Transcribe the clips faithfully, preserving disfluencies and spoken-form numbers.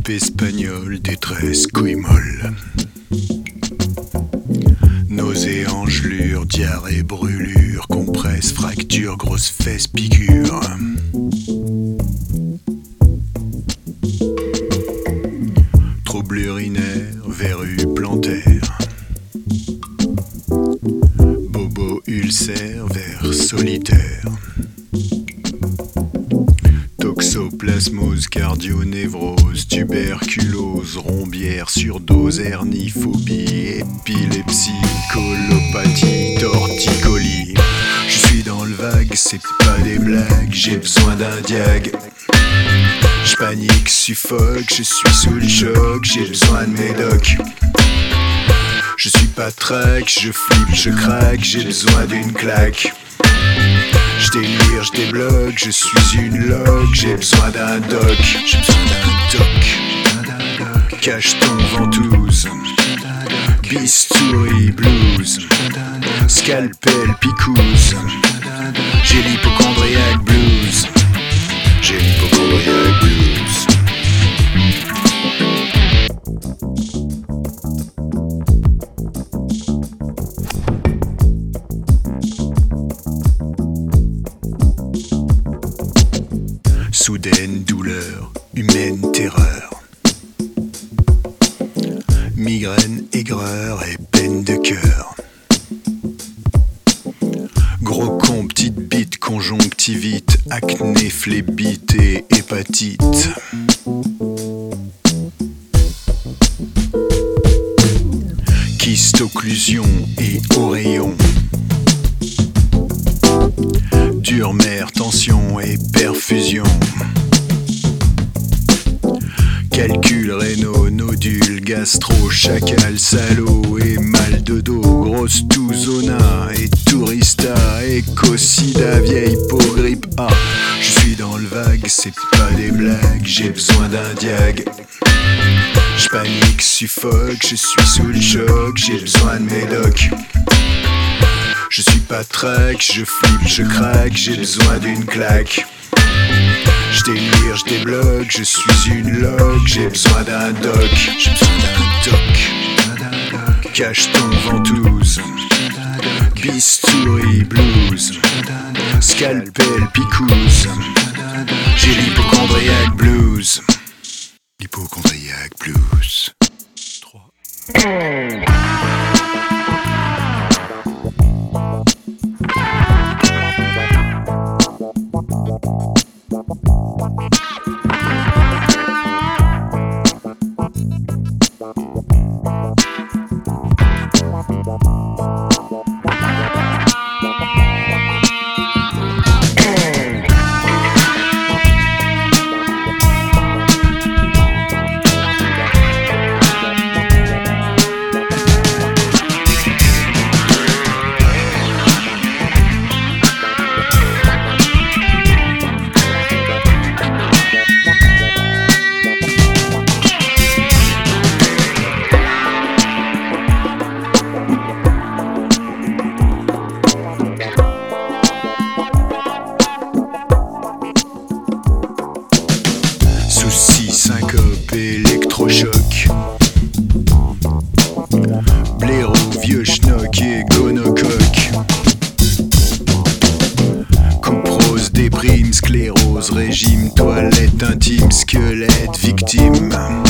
Grippe espagnole, détresse, couille molle. Nausée, engelure, diarrhée, brûlure, compresse, fracture, grosse fesse, piqûre. Trouble urinaire, verrue plantaire. Bobo, ulcère, vers solitaire. Toxoplasmose, cardionévrose, tuberculose, rombière, surdose, hernie, phobie, épilepsie, colopathie, torticolis. Je suis dans le vague, c'est pas des blagues, j'ai besoin d'un diag. Je panique, suffoque, je suis sous le choc, j'ai besoin de médoc. Je suis pas track, je flippe, je craque, j'ai besoin d'une claque. Je délire, je débloque, je suis une loque, j'ai besoin d'un doc, j'ai besoin d'un doc. Cache ton ventouse, bistouri, blues, scalpel, picouse. J'ai l'hypochondriac blues, j'ai l'hypochondriac blues. Soudaine douleur, humaine terreur. Migraine, aigreur et peine de cœur. Gros con, petite bite, conjonctivite, acné, phlébite et hépatite. Kyste, occlusion et oreillon. Dure mère, tension et perfusion. Calcul rénaux, nodule, gastro, chacal, salaud et mal de dos. Grosse toux, zona et tourista, écocida, vieille peau, grippe A. Je suis dans le vague, c'est pas des blagues, j'ai besoin d'un diag. Je panique, suffoque, je suis sous le choc, j'ai besoin de médoc. Je suis pas track, je flippe, je craque, j'ai besoin d'une claque. Je délire, je débloque, je suis une loque, j'ai besoin d'un doc, j'ai besoin d'un doc. Cache ton ventouse, bistouri, blues, scalpel, picouse. J'ai l'hypochondriac blues, l'hypochondriac blues. trois. Syncope, électrochoc. Blaireau, vieux schnock et gonocoque. Couperose, déprime, sclérose, régime, toilette intime, squelette, victime.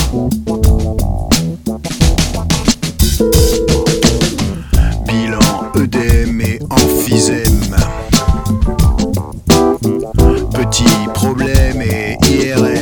Bilan, œdème et emphysème. Petit problème et I R M.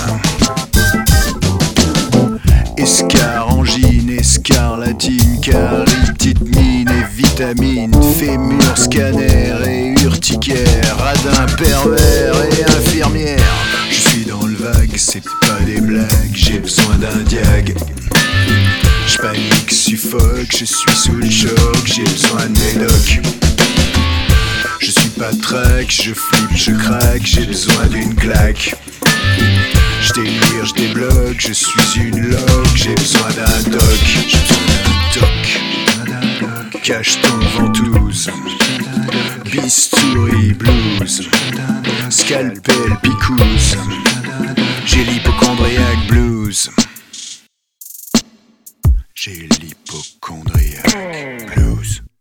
Escar, angine, escarlatine, caritite, mine et vitamine, fémur, scanner et urticaire, radin, pervers et infirmière. Je suis dans le vague, c'est pas des blagues, j'ai besoin d'un diag. Je panique, suffoque, je suis sous le choc, j'ai besoin de médoc. Je suis pas track, je flippe, je craque, j'ai besoin d'une claque. Je délire, je débloque, je suis une loque, j'ai besoin d'un doc, j'ai besoin d'un doc. Cache ton ventouse, bistouri, blues, scalpel, picouse. J'ai l'hypochondriac blues. blues. J'ai l'hypochondriaque blues.